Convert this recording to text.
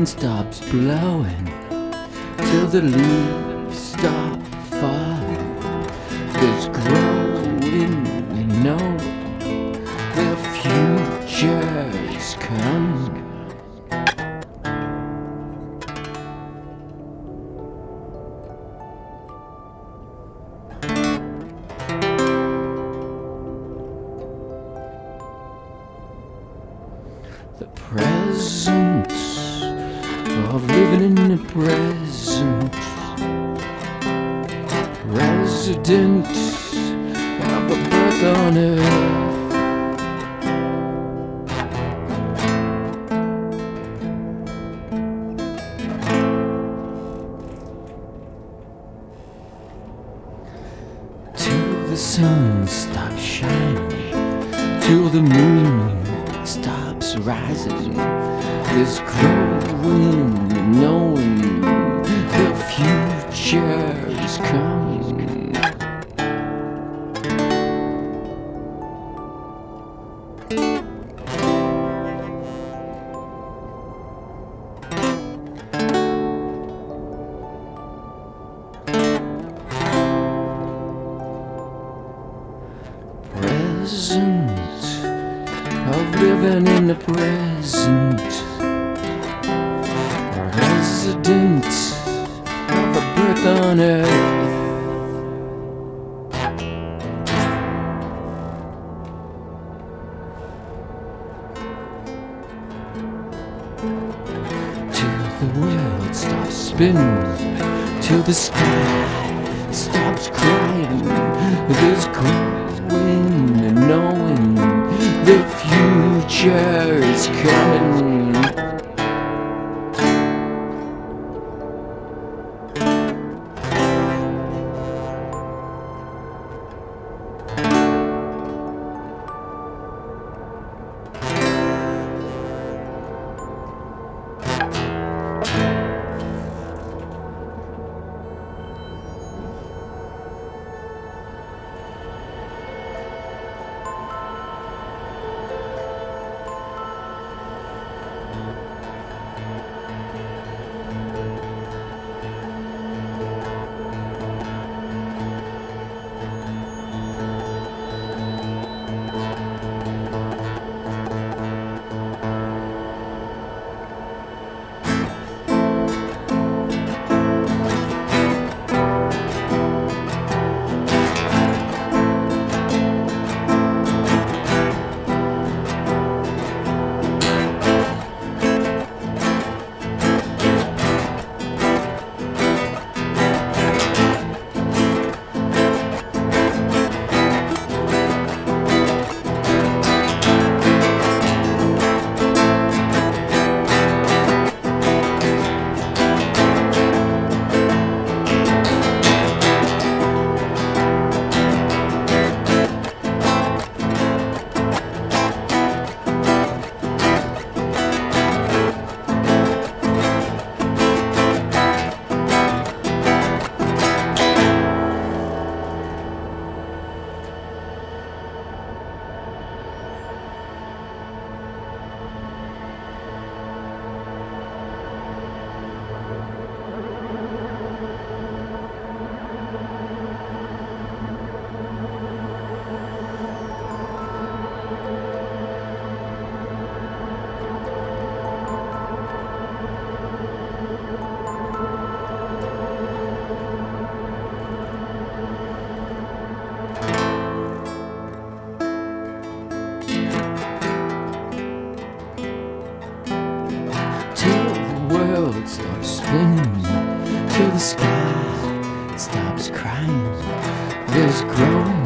wind stops blowing, till the leaves stop falling. There's growing and know the future's coming. The present of living in the present, resident of a birth on earth. Till the sun stops shining, till the moon stops rising. There's growing and knowing the future is coming. Present of living in the present, resident of a birth on earth. Till the world stops spinning, till the sky stops crying. There's growing and knowing the future is coming. Stops spinning, till the sky stops crying. There's growing